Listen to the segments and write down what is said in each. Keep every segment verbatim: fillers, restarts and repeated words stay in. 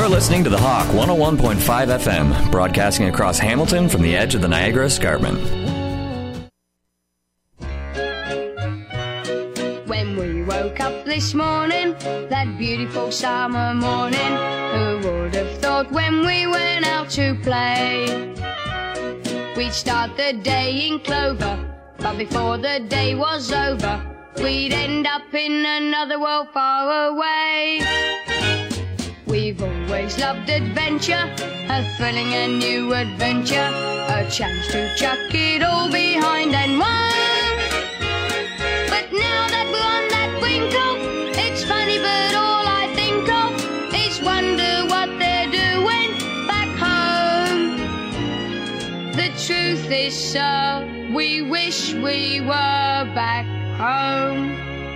listening to The Hawk one oh one point five F M, broadcasting across Hamilton from the edge of the Niagara Escarpment. When we woke up this morning, that beautiful summer morning, who would have thought when we went out to play, we'd start the day in clover, but before the day was over, we'd end up in another world far away. We've always loved adventure, a thrilling and new adventure, a chance to chuck it all behind and run. But now that we're on that wrinkle, it's funny but all I think of is wonder what they're doing back home. The truth is, sir, we wish we were back home.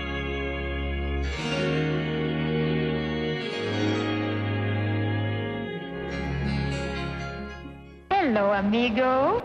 Hello, amigo.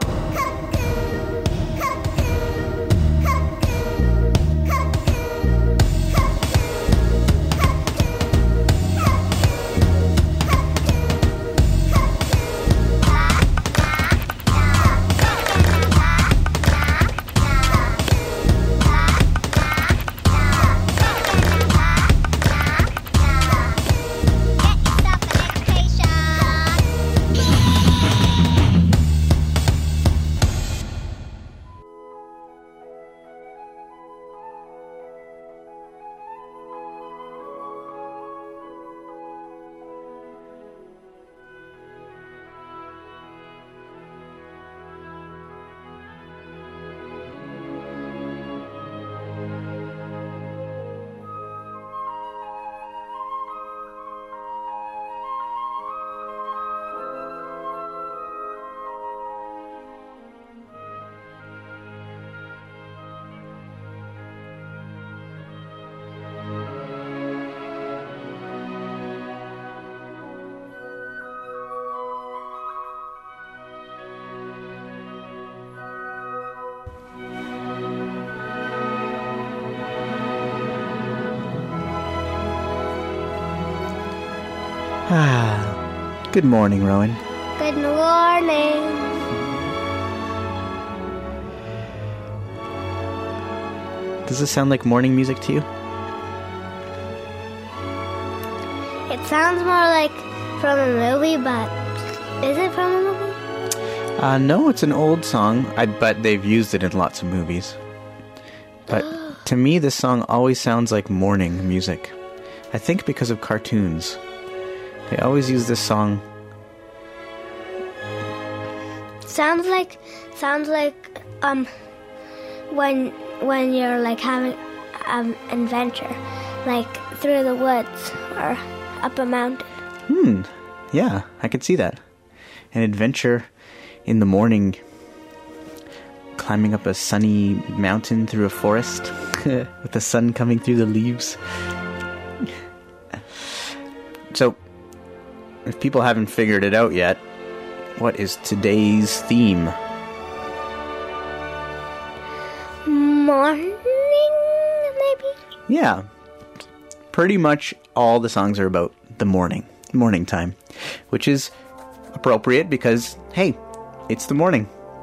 Ah, good morning, Rowan. Good morning. Does this sound like morning music to you? It sounds more like from a movie, but is it from a movie? Uh, no, it's an old song, I bet they've used it in lots of movies. But to me, this song always sounds like morning music. I think because of cartoons. They always use this song. Sounds like sounds like um when when you're like having um adventure, like through the woods or up a mountain. Hmm. Yeah, I could see that. An adventure in the morning, climbing up a sunny mountain through a forest with the sun coming through the leaves. So, if people haven't figured it out yet, what is today's theme? Morning, maybe? Yeah. Pretty much all the songs are about the morning, morning time, which is appropriate because, hey, it's the morning.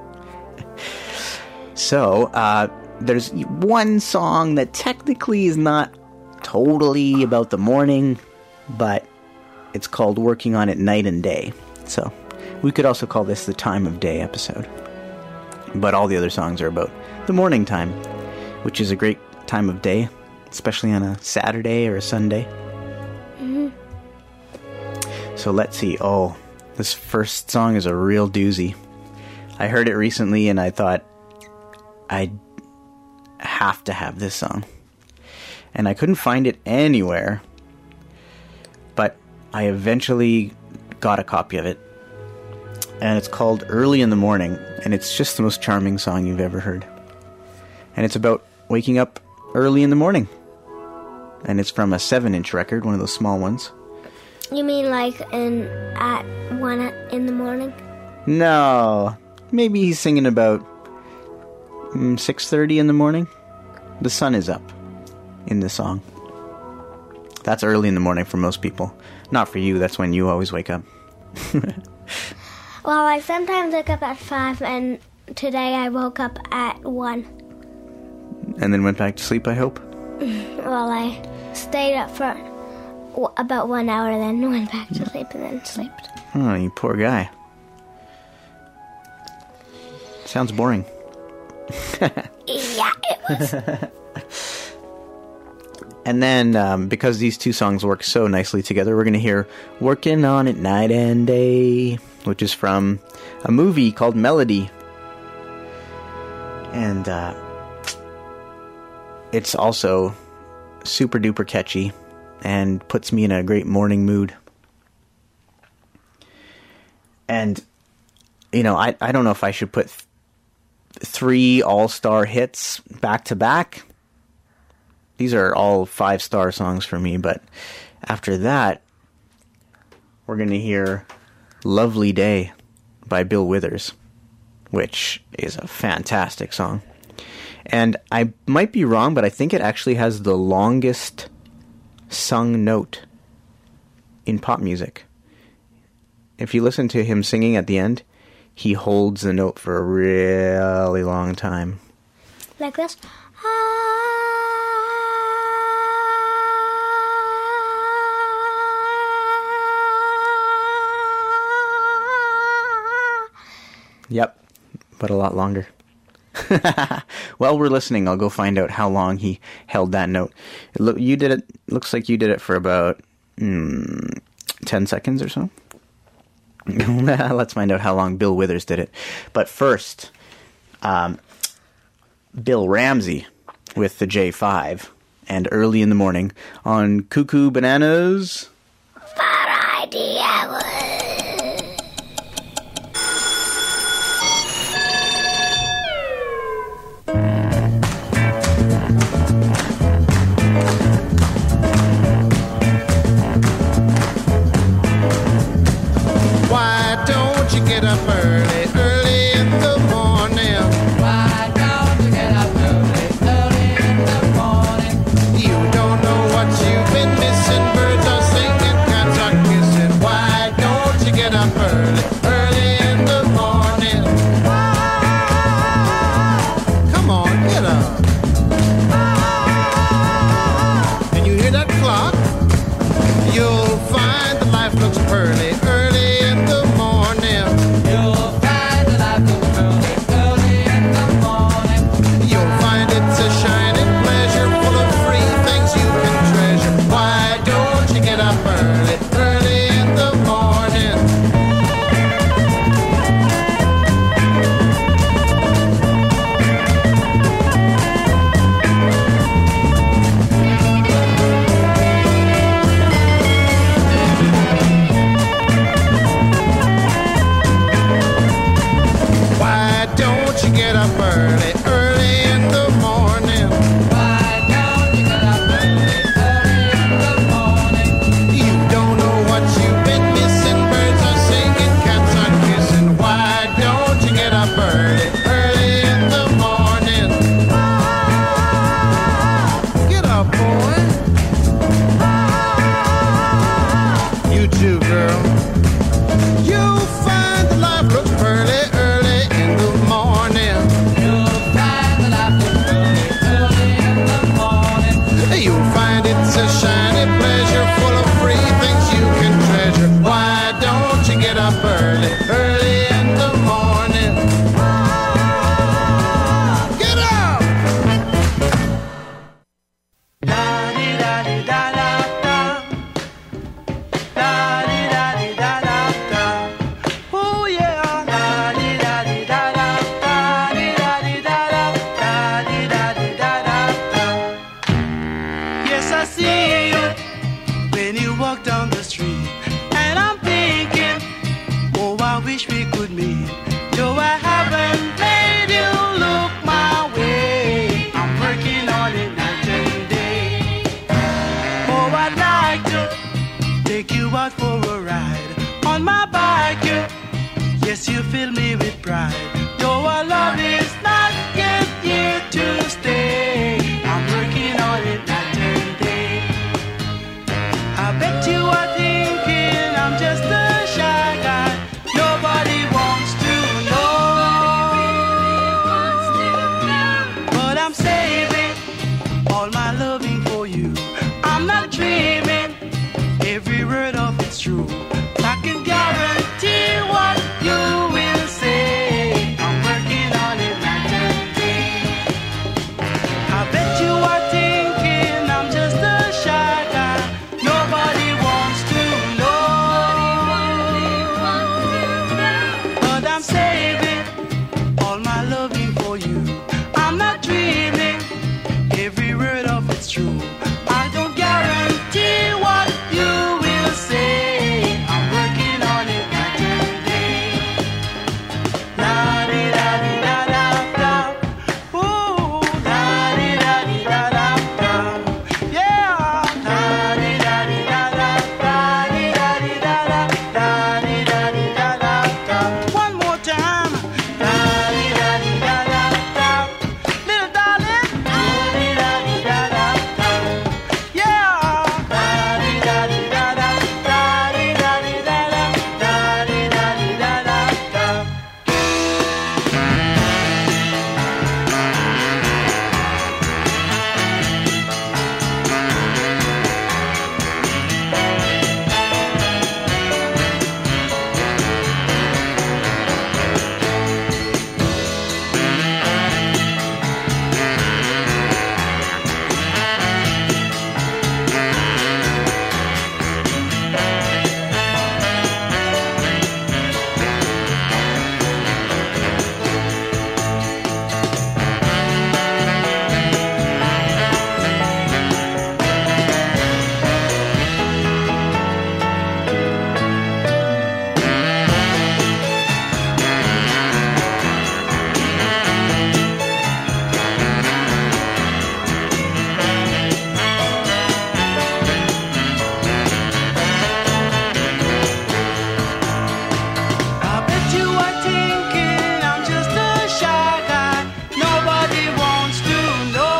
So, uh, there's one song that technically is not totally about the morning, but it's called Working on It Night and Day. So, we could also call this the Time of Day episode. But all the other songs are about the morning time, which is a great time of day, especially on a Saturday or a Sunday. Mm-hmm. So let's see. Oh, this first song is a real doozy. I heard it recently and I thought, I have to have this song. And I couldn't find it anywhere, but I eventually got a copy of it. And it's called Early in the Morning, and it's just the most charming song you've ever heard. And it's about waking up early in the morning. And it's from a seven inch record, one of those small ones. You mean like in at one in the morning? No, maybe he's singing about mm, six thirty in the morning. The sun is up in the song. That's early in the morning for most people. Not for you, that's when you always wake up. Well, I sometimes wake up at five, and today I woke up at one. And then went back to sleep, I hope? Well, I stayed up for w- about one hour, then went back to sleep, and then slept. Oh, you poor guy. Sounds boring. Yeah, it was. And then, um, because these two songs work so nicely together, we're going to hear Working on It Night and Day, which is from a movie called Melody. And uh, it's also super duper catchy and puts me in a great morning mood. And, you know, I, I don't know if I should put th- three all-star hits back to back. These are all five-star songs for me, but after that, we're going to hear Lovely Day by Bill Withers, which is a fantastic song. And I might be wrong, but I think it actually has the longest sung note in pop music. If you listen to him singing at the end, he holds the note for a really long time. Like this. Yep, but a lot longer. While we're listening, I'll go find out how long he held that note. It look, you did it. Looks like you did it for about mm, ten seconds or so. Let's find out how long Bill Withers did it. But first, um, Bill Ramsey with the J five and Early in the Morning on Cuckoo Bananas. Variety Hour. Why don't you get up early, early in the morning? Why don't you get up early, early in the morning? You don't know what you've been missing. Birds are singing, cats are kissing. Why don't you get up early, early in the morning? Come on, get up. Can you hear that clock? You'll find the life looks pearly, early in the morning. You'll find that I've been early, early in the morning. You'll find it's a shining pleasure, full of free things you can treasure. Why don't you get up early, early in the morning? Why don't you get up early, early in the morning? Why don't you get up early, early in the morning? You don't know what you've been missing. Birds are singing, cats are kissing. Why don't you get up early, early in the morning? Get up, boy. You too, girl. You'll find the life looks pearly, early in the morning. You'll find that I've been early, early in the morning. You'll find it's a shiny pleasure, full of free things you can treasure. Why don't you get up early, early in the morning? Get up! Oh yeah! Yes, I see you when you walk down the street, and I'm thinking, oh, I wish we could meet. Though I haven't made you look my way, I'm working on it night and day. Oh, I'd like to take you out for a ride on my bike. Yes, you fill me with pride. Though our love is not yet here to stay, I'm working on it night and day. just a shy guy. Nobody wants to know. But I'm saving all my loving for you. I'm not dreaming, every word of it's true. I can guarantee what you will say. I'm working on it night and day. I bet you are thinking I'm just a shy guy. Nobody wants to know. But I'm saving all my loving for you. I'm not dreaming, every word of it's true. I don't guarantee what you will say. I'm working on it night and day. La di da di da da da. Ooh, la di da di da da da. Yeah. La di da di da da da. Di da di da da. La di da di da da da. One more time. La di da di da da da. Little darling. La di da di da da da. Yeah. La di da di da da. La di da di da da. La di da di da da da. I bet you are thinking I'm just a shy guy. Nobody wants to know.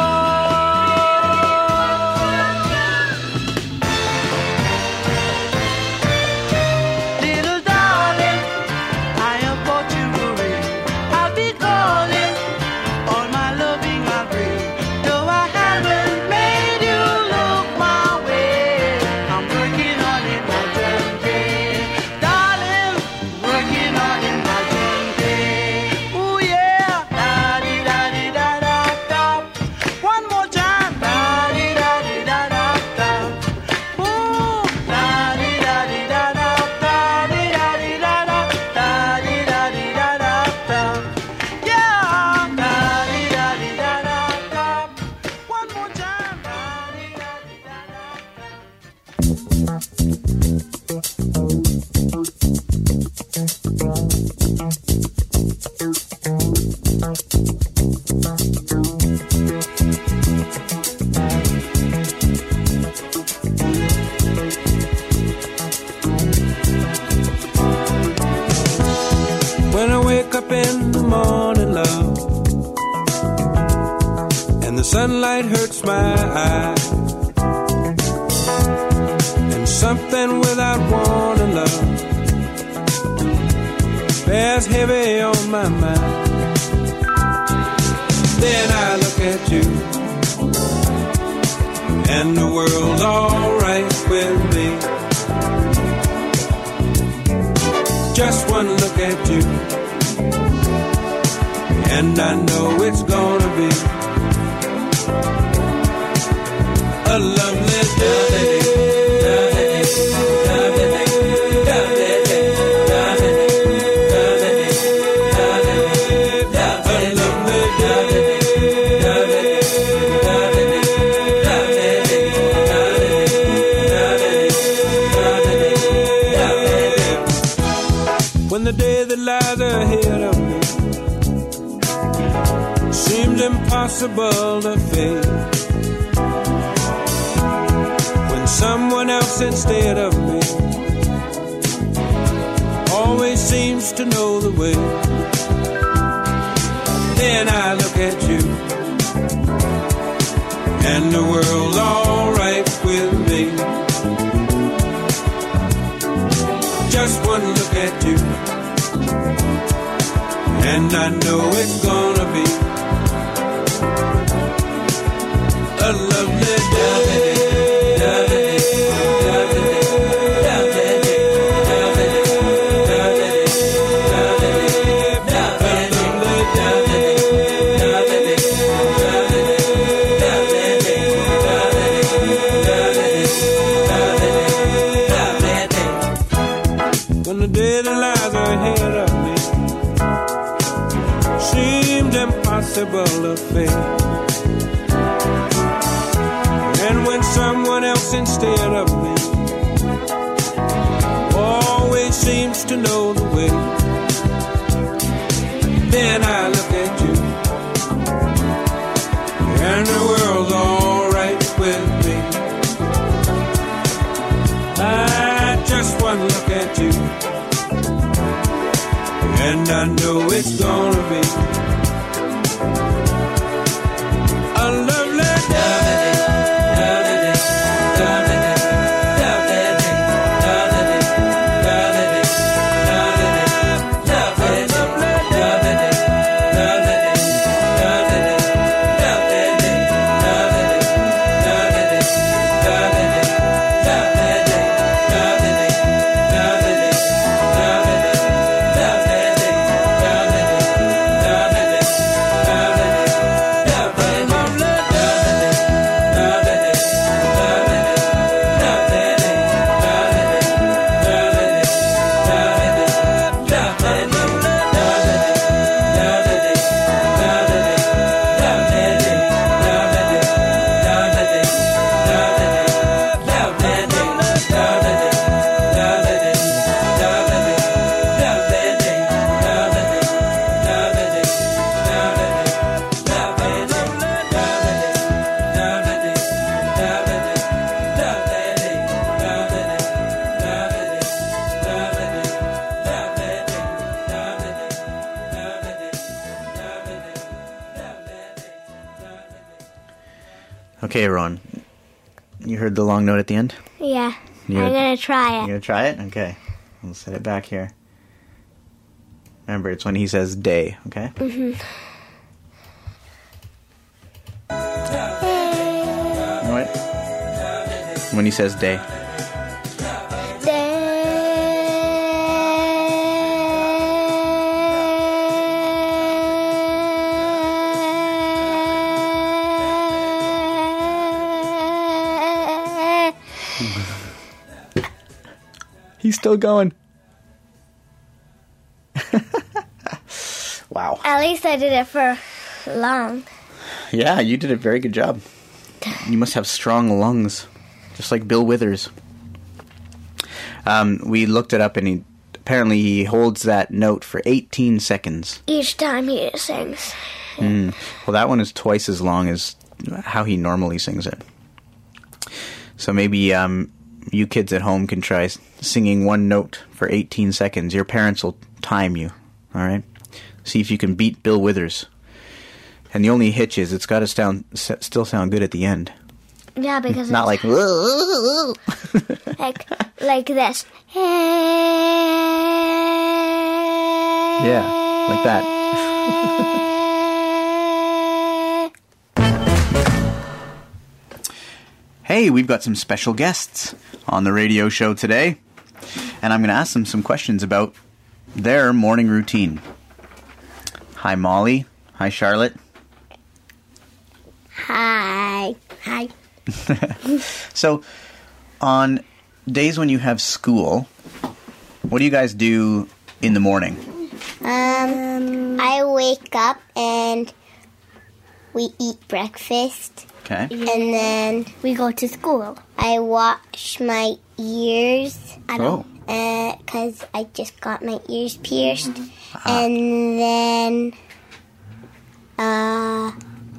Little darling, I have bought you a ring. I'll be calling, all my loving I'll bring. Though I haven't made you look my way, I'm working on it night and day. Darling, working on it night and day. Ooh yeah, la di da di da da da. One more time, la di da di da da da. Ooh, la di da di da da da di da di da da da di da di da da da. Yeah, la di da di da da da. One more time, la di da di da da da. When I wake up in the morning, love, and the sunlight hurts my eyes, and something without warning, love, bears heavy on my mind. Then I look at you, and the world's alright with me. Just one look at you, and I know it's gonna be a lovely day. When the day that lies ahead of me seems impossible to face, when someone else instead of me always seems to know the way, then I look at you, and the world's alright with me. just one look at you, and I know it's gonna be a lovely day. When the day that lies ahead of me seemed impossible to face, and when someone else instead of me always seems to know the way, then I look at you and the world's alright with me. I just one look at you and I know it's gonna be a lovely day. Okay, Ron. You heard the long note at the end? Yeah. You're, I'm going to try You it. gonna try it? Okay. I'll set it back here. Remember, it's when he says day, okay? Mm-hmm. You know what? When he says day. He's still going. Wow. At least I did it for long. Yeah, you did a very good job. You must have strong lungs, just like Bill Withers. Um, we looked it up, and he apparently he holds that note for eighteen seconds. Each time he sings. Mm. Well, that one is twice as long as how he normally sings it. So maybe um, you kids at home can try singing one note for eighteen seconds. Your parents will time you, all right? See if you can beat Bill Withers. And the only hitch is it's got to sound, still sound good at the end. Yeah, because Not like... like like this. Yeah, like that. Hey, we've got some special guests on the radio show today, and I'm going to ask them some questions about their morning routine. Hi, Molly. Hi, Charlotte. Hi. Hi. So, on days when you have school, what do you guys do in the morning? Um, I wake up and we eat breakfast. Okay. And then we go to school. I wash my ears. I don't, Oh. because I just got my ears pierced. Ah. And then, uh,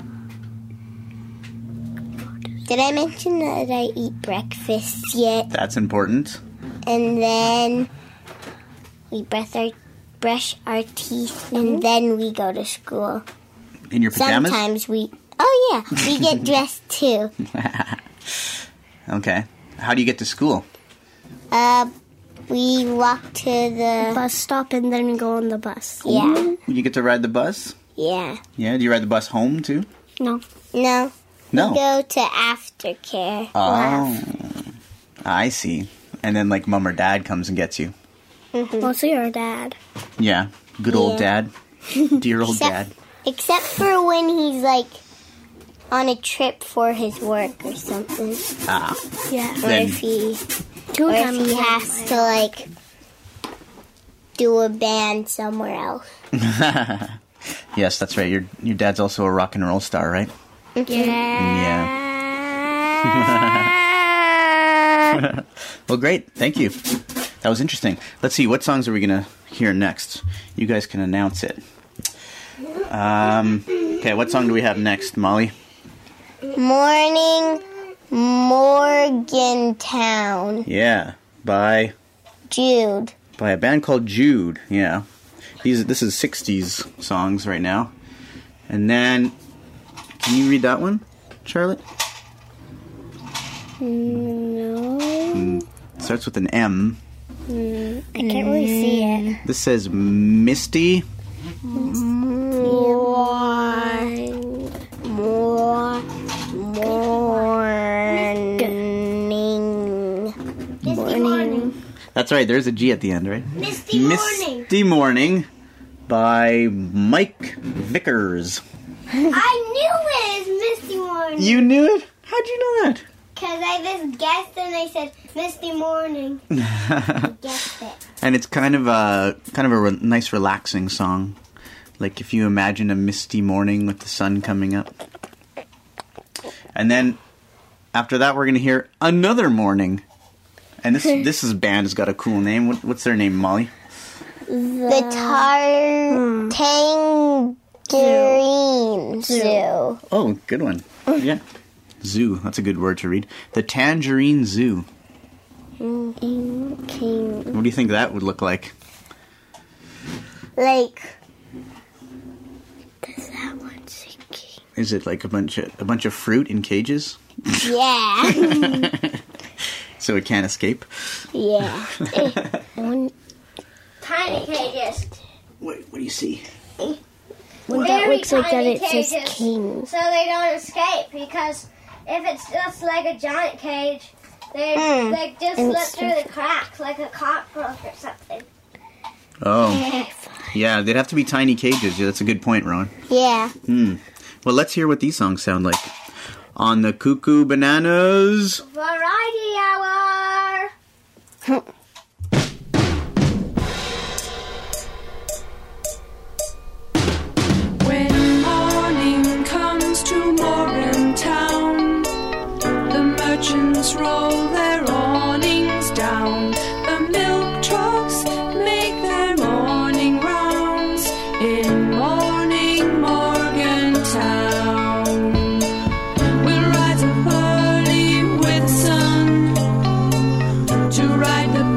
did I mention that I eat breakfast yet? That's important. And then we brush our, brush our teeth, and then we go to school. In your pajamas? Sometimes we... Oh, yeah. We get dressed, too. Okay. How do you get to school? Uh, We walk to the bus stop and then go on the bus. Yeah. You get to ride the bus? Yeah. Yeah, do you ride the bus home too? No. No. No. We go to aftercare. Oh, I see. And then like mom or dad comes and gets you. Mm-hmm. Mostly our dad. Yeah, good old Yeah. dad. Dear old Except, dad. except for when he's like on a trip for his work or something. Ah. Yeah. Or Then- if he, Two or if times he a week. has to like do a band somewhere else. Yes, that's right. Your your dad's also a rock and roll star, right? Yeah. Yeah. Well, great. Thank you. That was interesting. Let's see. What songs are we going to hear next? You guys can announce it. Um, okay, what song do we have next, Molly? Morning Morgantown. Yeah, by Jude. by a band called Jude. Yeah. These this is sixties songs right now. And then can you read that one, Charlotte? No. Mm, starts with an M. Mm, I can't really see it. This says Misty. More. More. Morning. Morning. Morning. That's right, there's a G at the end, right? Misty Morning. Misty Morning by Mike Vickers. I knew it was Misty Morning. You knew it? How'd you know that? Because I just guessed and I said Misty Morning. I guessed it. And it's kind of a kind of a re- nice relaxing song. Like if you imagine a misty morning with the sun coming up. And then after that we're going to hear Another Morning. And this this is band has got a cool name. What, what's their name, Molly? The Tar Tangerine Zoo. Oh, good one. Yeah. Zoo. That's a good word to read. The Tangerine Zoo. Okay. What do you think that would look like? Like, Does that one sinking? Is it like a bunch of a bunch of fruit in cages? yeah. So it can't escape? yeah. One, Tiny cages. What, what do you see? one that Very looks like that tiny it says cages. king. So they don't escape, because if it's just like a giant cage, they Mm. they just And slip it's through the cracks like a cockroach or something. Oh. Yeah, they'd have to be tiny cages. Yeah, that's a good point, Ron. Yeah. Hmm. Well, let's hear what these songs sound like. On the Cuckoo Bananas. Variety hour. When morning comes to Morgantown, the merchants roll their awnings down. The milk trucks make their morning rounds in morning Morgantown. We'll rise up early with the sun to ride the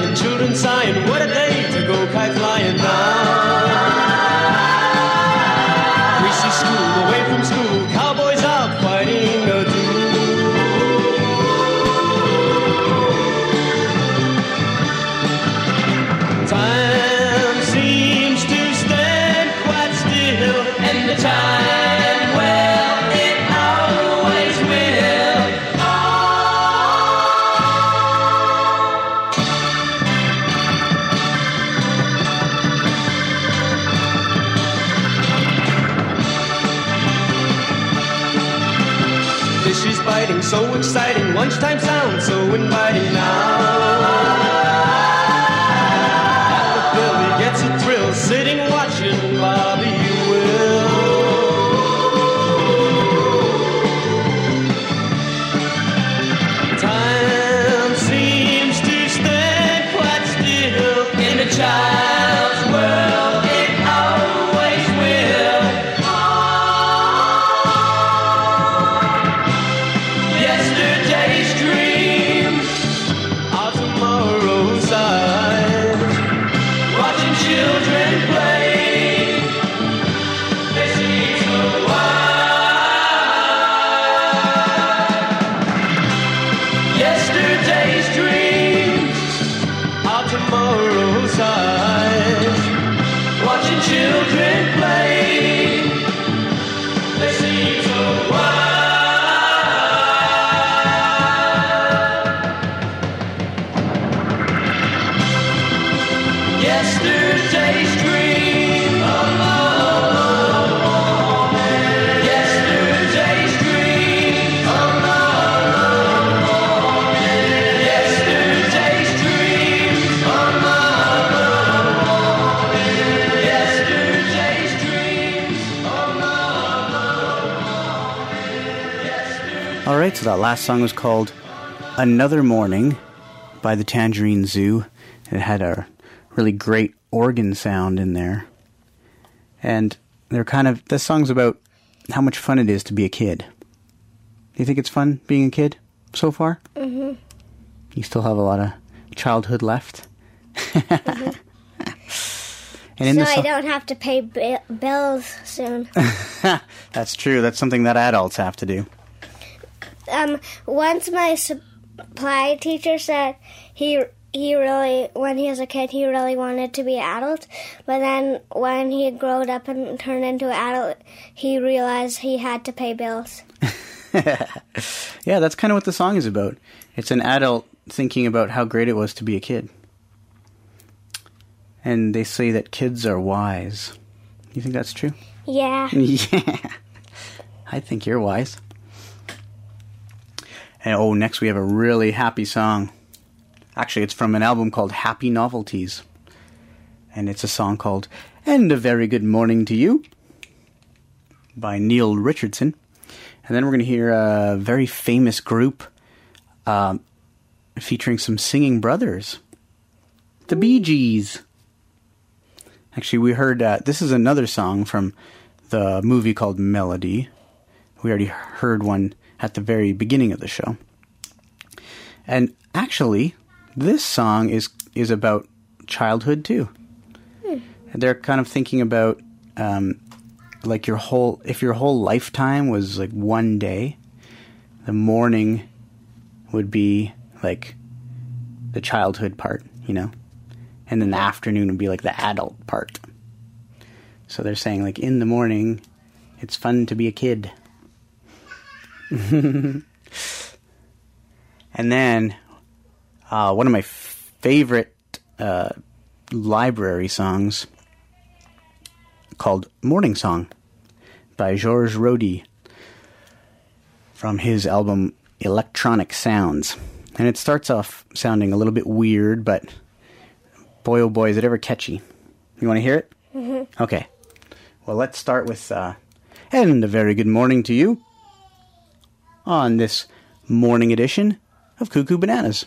crying, children sighing, what a day to go kite flying now. Greasy school, away from school, cowboys out fighting a duel. Time seems to stand quite still, and the time, well, it always will. Fish is biting, so exciting, lunchtime sounds so inviting now. Gets a thrill sitting watching Bobby Will. Time seems to stand quite still in a child's world. It always will. Yesterday's dreams are tomorrow's eyes. Watching children play, they seem so wild. Yesterday's dreams are tomorrow's eyes. Watching children play, they seem so wild. Yesterday's dream, oh, oh, oh. Yesterday's dream, oh, oh, oh. Yesterday's dream, oh, oh, oh. Yesterday's dream, oh, oh, oh. All right, so that last song was called Another Morning by the Tangerine Zoo. It had a really great organ sound in there. And they're kind of, this song's about how much fun it is to be a kid. Do you think it's fun being a kid so far? Mm-hmm. You still have a lot of childhood left? Mm-hmm. And in so the so- I don't have to pay bi- bills soon. That's true. That's something that adults have to do. Um, once my supply teacher said he he really, when he was a kid, he really wanted to be an adult. But then when he growed up and turned into an adult, he realized he had to pay bills. Yeah, that's kind of what the song is about. It's an adult thinking about how great it was to be a kid. And they say that kids are wise. You think that's true? Yeah. Yeah. I think you're wise. And oh, next we have a really happy song. Actually, it's from an album called Happy Novelties. And it's a song called And a Very Good Morning to You by Neil Richardson. And then we're going to hear a very famous group um, featuring some singing brothers. The Bee Gees. Actually, we heard, uh, this is another song from the movie called Melody. We already heard one at the very beginning of the show. And actually, this song is is about childhood too. Hmm. They're kind of thinking about um, like your whole, if your whole lifetime was like one day, the morning would be like the childhood part, you know, and then the afternoon would be like the adult part. So they're saying like in the morning, it's fun to be a kid. And then uh, one of my favorite uh, library songs called Morning Song by Georges Rodi from his album Electronic Sounds. And it starts off sounding a little bit weird, but boy oh boy is it ever catchy. You want to hear it? Mm-hmm. Okay. Well, let's start with uh, and a very good morning to you on this morning edition of Cuckoo Bananas.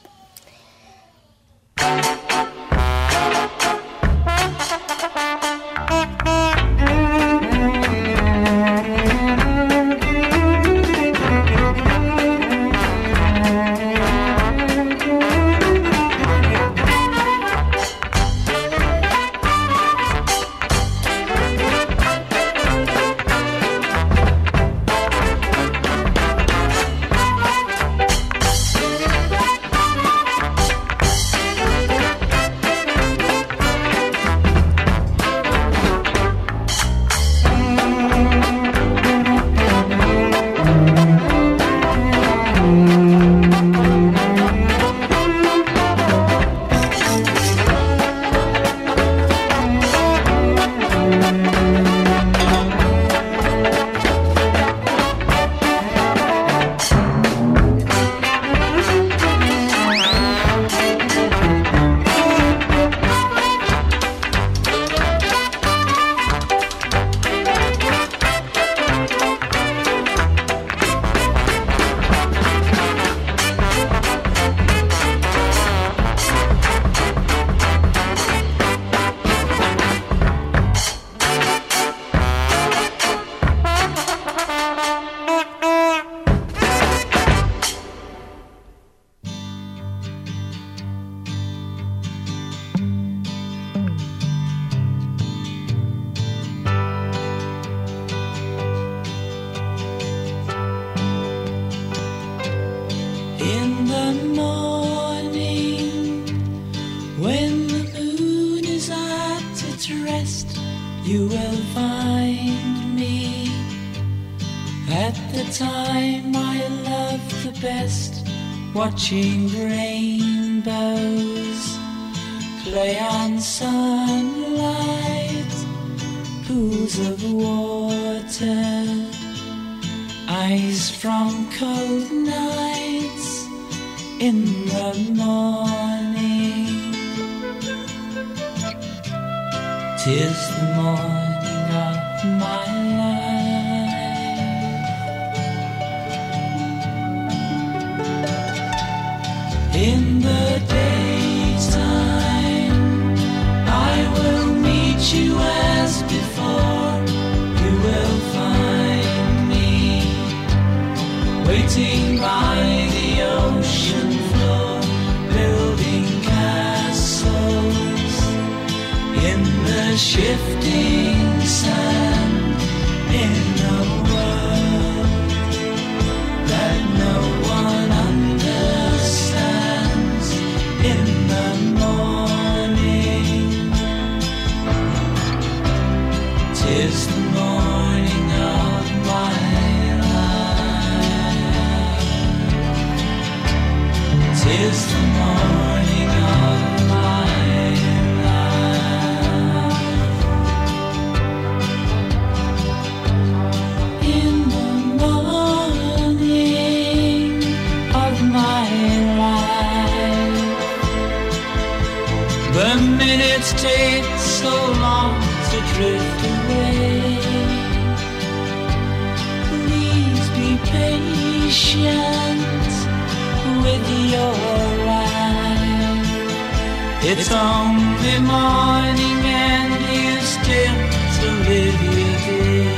the morning, when the moon is at its rest, you will find me at the time I love the best, watching rainbows play on sunlight, pools of water, eyes from cold nights in the morning. 'Tis the morning of my life. In the daytime I will meet you as before. You will find me waiting by the ocean floor, building castles in the shifting sand, in a world that no one understands. In the morning, 'tis the morning of my life. 'Tis the morning of my life. In the morning of my life, the minutes take so long to drift away. Please be patient with your life. It's only morning and you still to live your day.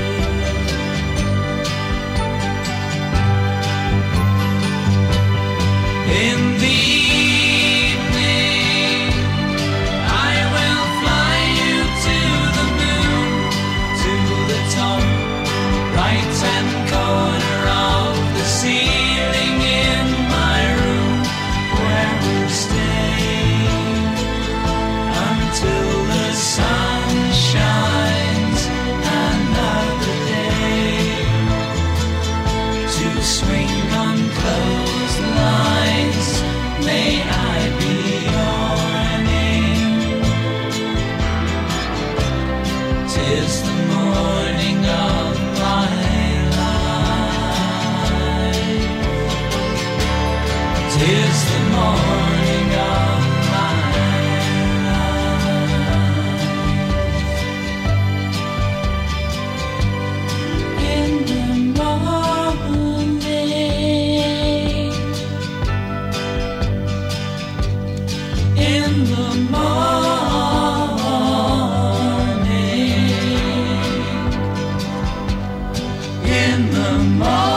In the evening, I will fly you to the moon, to the top, right hand corner of the ceiling in my room, where we'll stay until the sun shines another day, to swing on clotheslines. May I be your name. 'Tis the morning of my life. 'Tis the morning of my life. In the morning, in the morning, in the morning.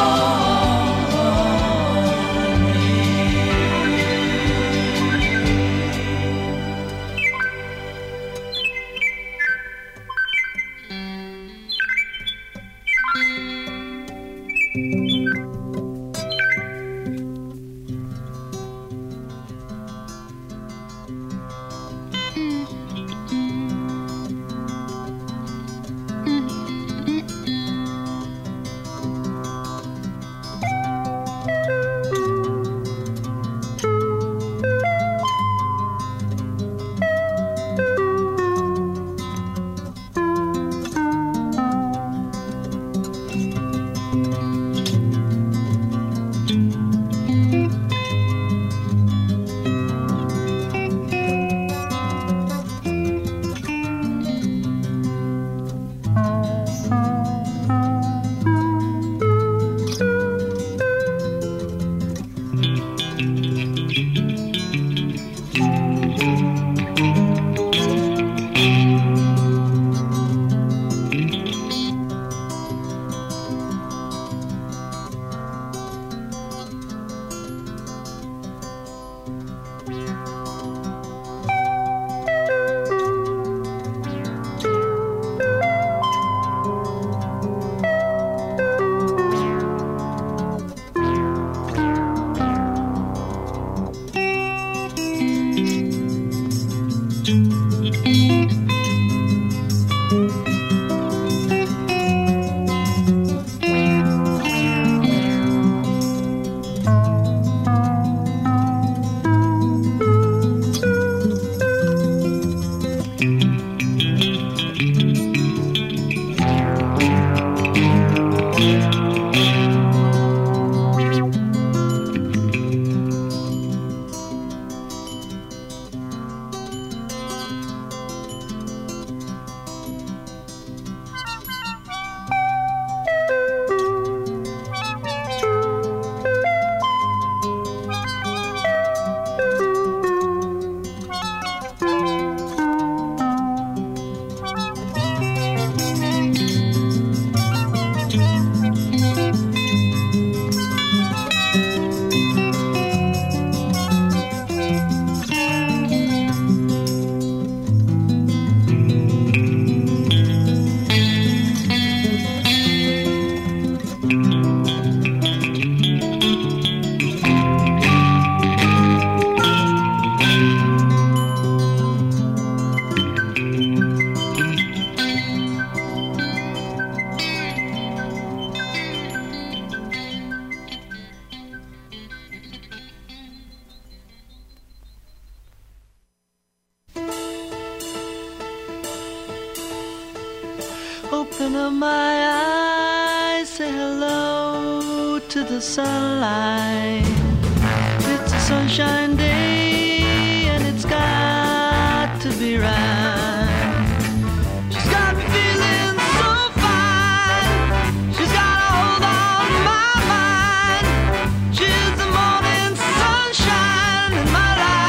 open up my eyes, say hello to the sunlight. It's a sunshine day and it's got to be right. She's got me feeling so fine. She's got a hold on my mind. She's the morning sunshine in my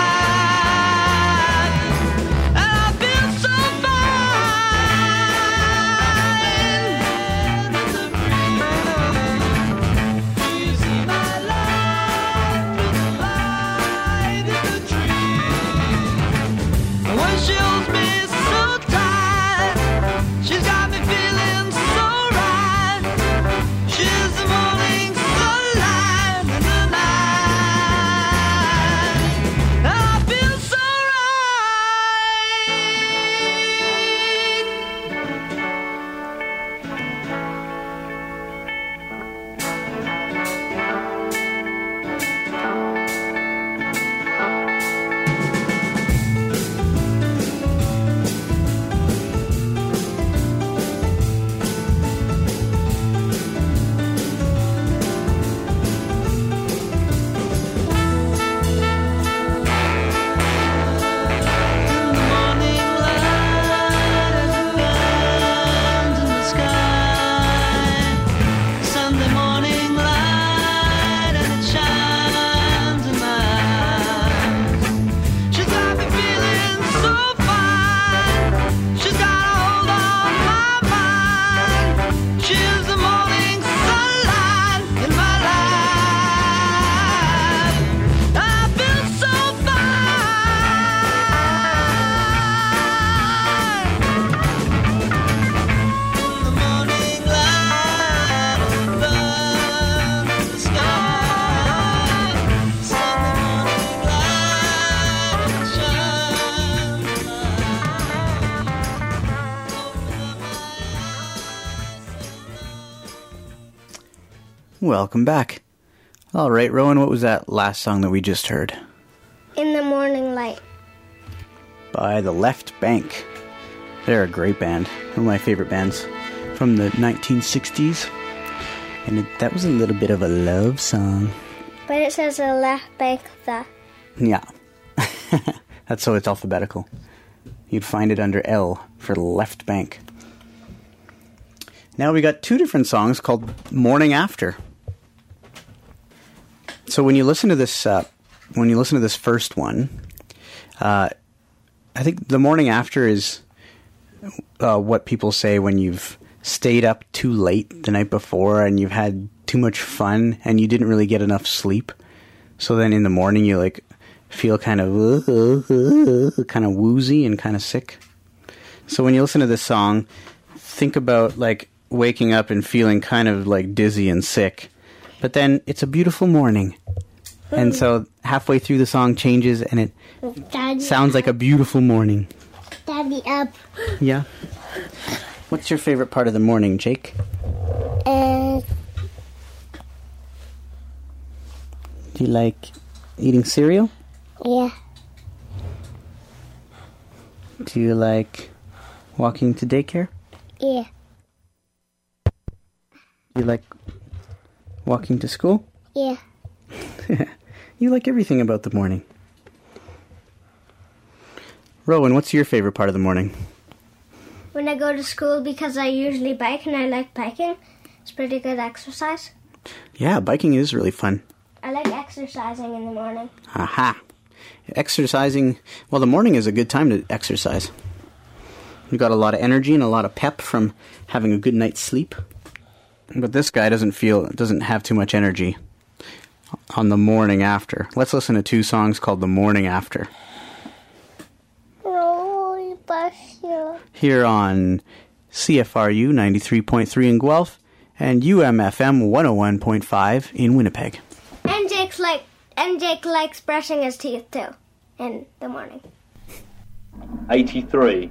life. And I feel so she holds me so tight. She's got me feeling so right. She's the morning sunlight in the night. And I feel so Welcome back. All right, Rowan, what was that last song that we just heard? In the Morning Light. By The Left Bank. They're a great band. One of my favorite bands from the nineteen sixties. And it, that was a little bit of a love song. But it says the Left Bank the. Yeah. That's so it's alphabetical. You'd find it under L for Left Bank. Now we got two different songs called Morning After. So when you listen to this, uh, when you listen to this first one, uh, I think the morning after is uh, what people say when you've stayed up too late the night before and you've had too much fun and you didn't really get enough sleep. So then in the morning you like feel kind of uh, uh, uh, kind of woozy and kind of sick. So when you listen to this song, think about like waking up and feeling kind of like dizzy and sick. But then it's a beautiful morning. And so halfway through the song changes and it Daddy sounds like a beautiful morning. Daddy up. Yeah. What's your favorite part of the morning, Jake? Uh, Do you like eating cereal? yeah. Do you like walking to daycare? Yeah. Do you like walking to school? Yeah. You like everything about the morning. Rowan, what's your favorite part of the morning? When I go to school, because I usually bike and I like biking, it's pretty good exercise. Yeah, biking is really fun. I like exercising in the morning. Aha. Exercising, well, the morning is a good time to exercise. You got a lot of energy and a lot of pep from having a good night's sleep. But this guy doesn't feel, doesn't have too much energy on the morning after. Let's listen to two songs called The Morning After. Oh, bless you. Here on C F R U ninety-three point three in Guelph and U M F M one oh one point five in Winnipeg. And Jake's like, and Jake likes brushing his teeth too in the morning. eighty-three.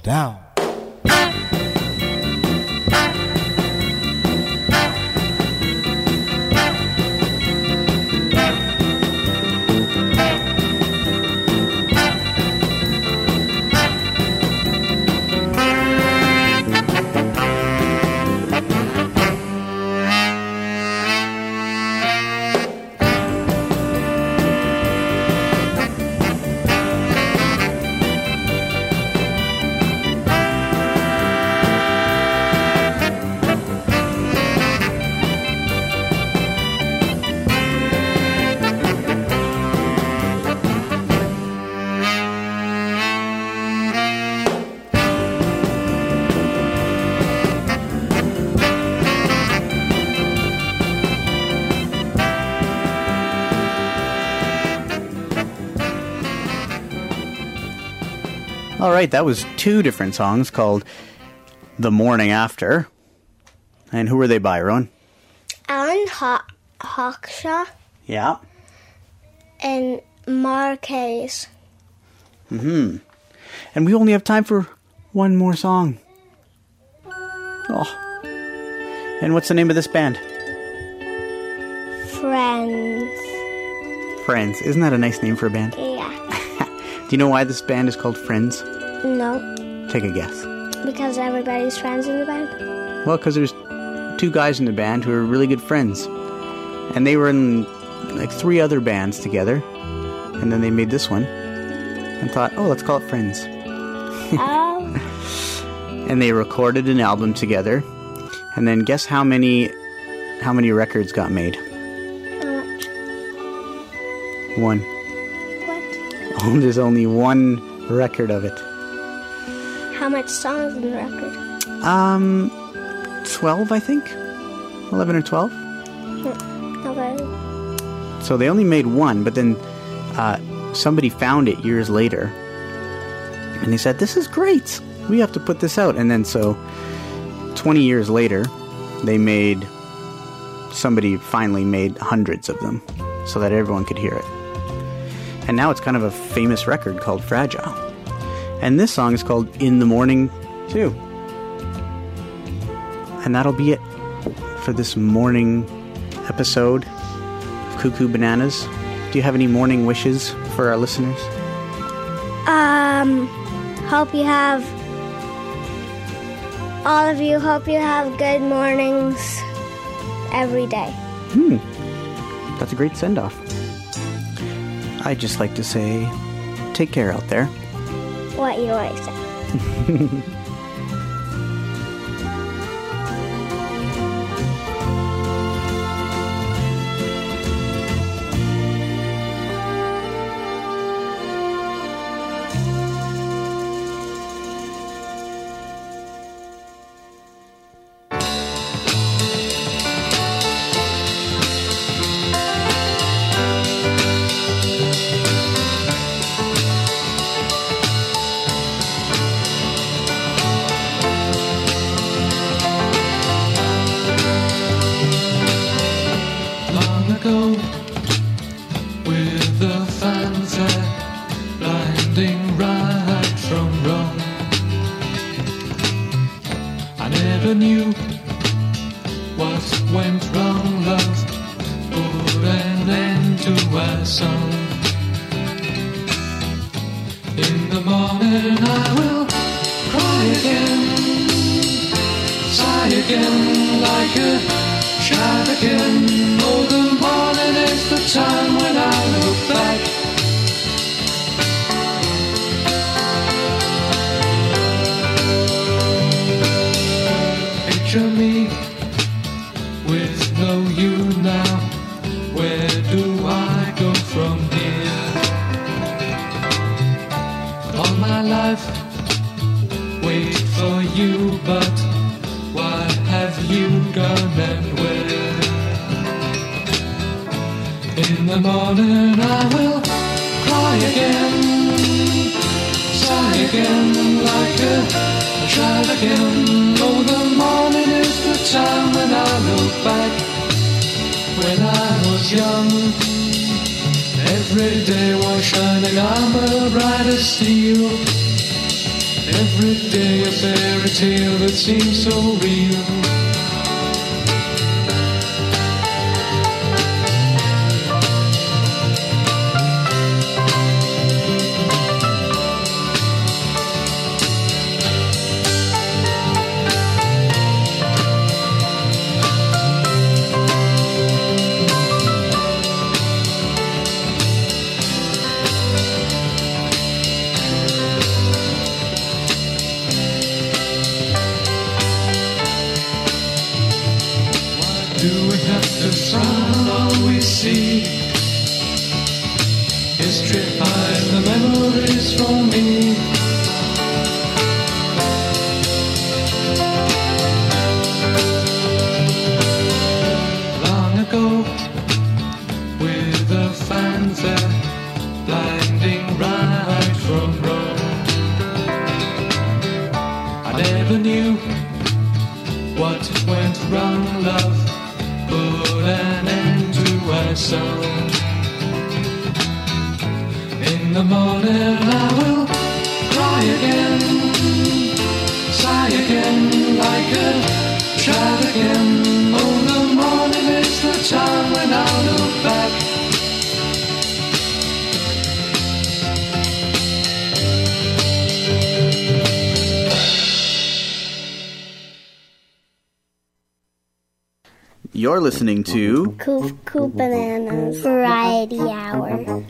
down. All right, that was two different songs called The Morning After. And who were they by, Rowan? Alan Haw- Hawkshaw Yeah. and Mark Hayes. Mm-hmm. And we only have time for one more song. Oh. And what's the name of this band? Friends. Friends. Isn't that a nice name for a band? Yeah. Do you know why this band is called Friends? No. Take a guess. Because everybody's friends in the band? Well, because there's two guys in the band who are really good friends. And they were in like three other bands together. And then they made this one. And thought, oh, let's call it Friends. Oh. And they recorded an album together. And then guess how many how many records got made? How much? One. What? Oh, there's only one record of it. How much songs in the record? Um, twelve, I think. Eleven or twelve. Okay. So they only made one, but then uh, somebody found it years later, and they said, "This is great. We have to put this out." And then so, twenty years later, they made. Somebody finally made hundreds of them, so that everyone could hear it. And now it's kind of a famous record called Fragile. And this song is called In the Morning, too. And that'll be it for this morning episode of Cuckoo Bananas. Do you have any morning wishes for our listeners? Um, hope you have, all of you, hope you have good mornings every day. Hmm. That's a great send-off. I'd just like to say, take care out there. What you always say. With the fancy blinding right from wrong, I never knew what went wrong. Love put an end to our song. In the morning I will cry again, sigh again like a child again. Oh, the morning is the time when I look back. Picture me with no you now. Where do I go from here? All my life wait for you, but why have you gone and where? In the morning I will cry again, sigh again like a child again. Oh, the morning is the time when I look back. When I was young, every day was shining armor bright as steel. Every day a fairy tale that seems so real. Do we have to frown all we see? History hide the memories from me. Long ago, with a fanfare, blinding right from wrong, I never knew what went wrong, love. Put an end to our song. In the morning I will cry again, sigh again, like a child again. Oh, the morning is the time when I look back. You're listening to Coo Coo Bananas Variety Hour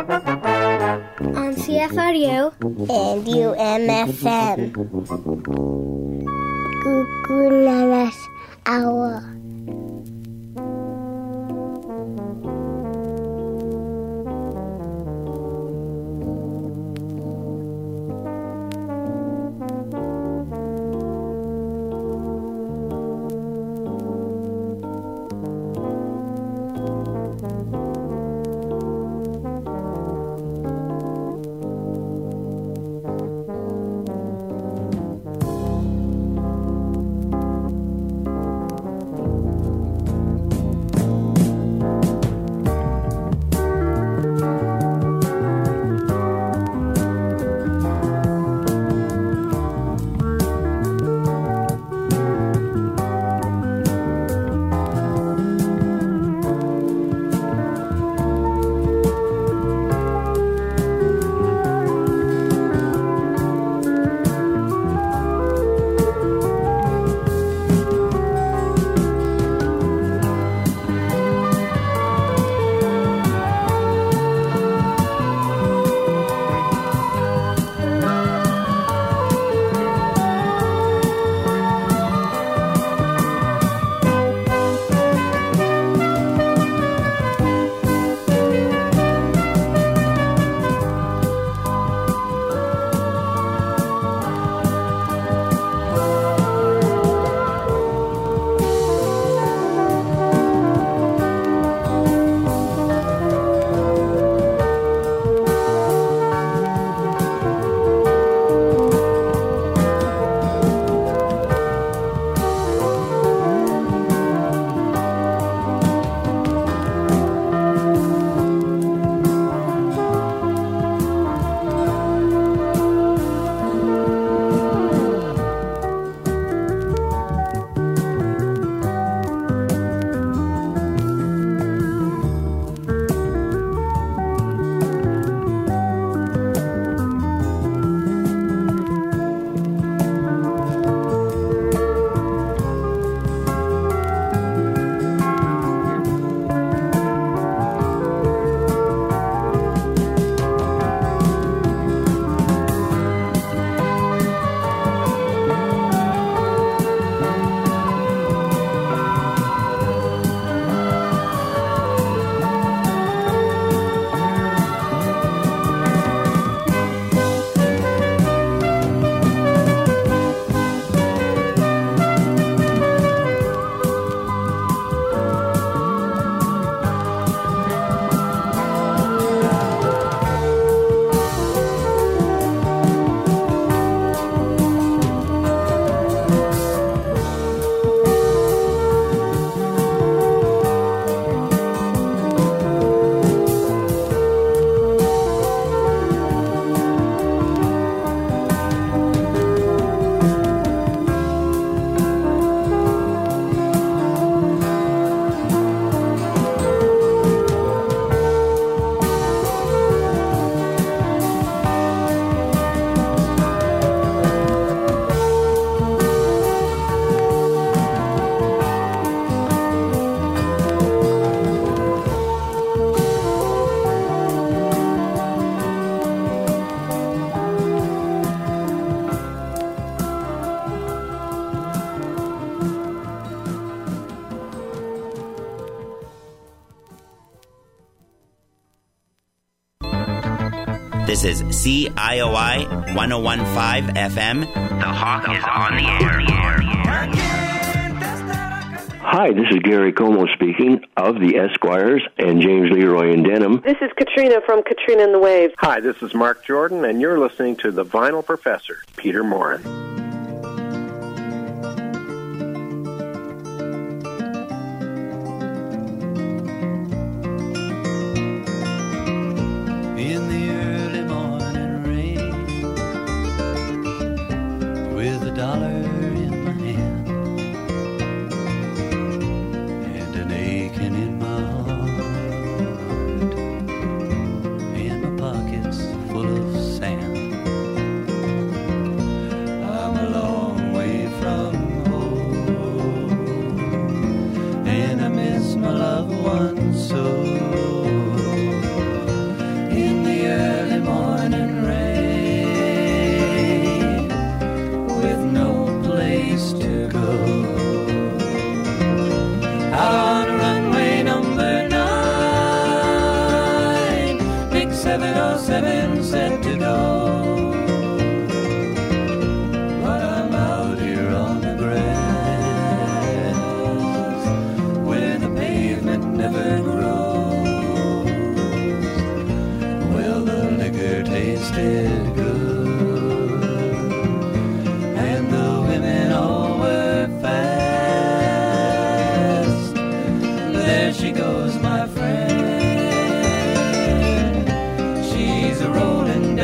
on C F R U and U M F M. Coo Coo Bananas Hour. This is C I O I one oh one point five F M. The Hawk is on the air. Hi, this is Gary Como speaking of the Esquires and James Leroy in Denham. This is Katrina from Katrina and the Waves. Hi, this is Mark Jordan, and you're listening to The Vinyl Professor, Peter Morin. In the early morning rain, with a dollar in my hand and an aching in my heart, and my pockets full of sand. I'm a long way from home, and I miss my loved ones so. In the early morning rain, with no place to go, out on runway number nine, big seven oh seven set to go. But I'm out here on the grass, where the pavement never grows. Well, the liquor tasted good.